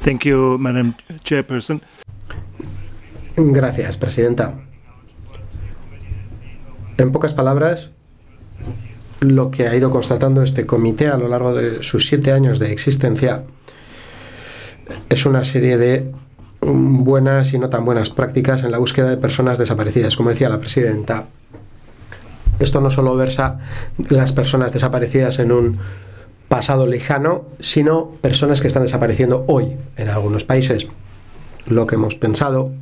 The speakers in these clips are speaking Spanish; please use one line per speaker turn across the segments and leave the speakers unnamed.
Thank you, Madam Chairperson.
Gracias, presidenta. En pocas palabras, lo que ha ido constatando este comité a lo largo de sus 7 años de existencia es una serie de buenas y no tan buenas prácticas en la búsqueda de personas desaparecidas. Como decía la presidenta, esto no solo versa las personas desaparecidas en un pasado lejano, sino personas que están desapareciendo hoy en algunos países. Lo que hemos pensado,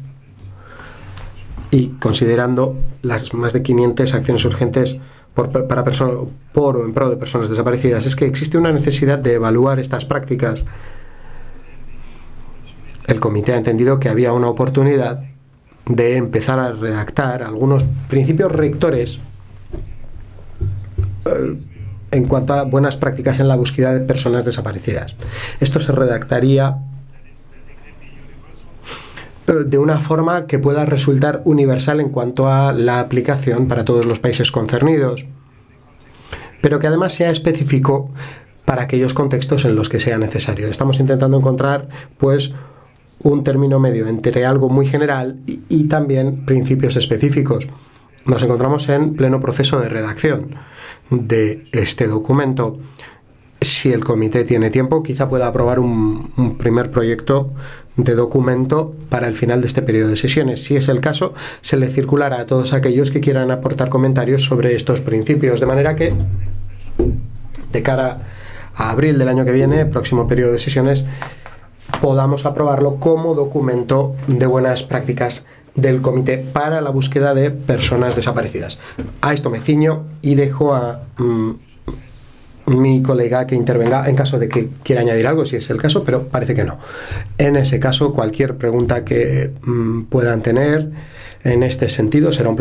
y considerando las más de 500 acciones urgentes por o en pro de personas desaparecidas, es que existe una necesidad de evaluar estas prácticas. El comité ha entendido que había una oportunidad de empezar a redactar algunos principios rectores en cuanto a buenas prácticas en la búsqueda de personas desaparecidas. Esto se redactaría de una forma que pueda resultar universal en cuanto a la aplicación para todos los países concernidos, pero que además sea específico para aquellos contextos en los que sea necesario. Estamos intentando encontrar, pues, un término medio entre algo muy general y también principios específicos. Nos encontramos en pleno proceso de redacción de este documento. Si el comité tiene tiempo, quizá pueda aprobar un primer proyecto de documento para el final de este periodo de sesiones. Si es el caso, se le circulará a todos aquellos que quieran aportar comentarios sobre estos principios, de manera que de cara a abril del año que viene, próximo periodo de sesiones, podamos aprobarlo como documento de buenas prácticas del comité para la búsqueda de personas desaparecidas. A esto me ciño y dejo a mi colega que intervenga en caso de que quiera añadir algo, si es el caso, pero parece que no. En ese caso, cualquier pregunta que puedan tener en este sentido será un placer.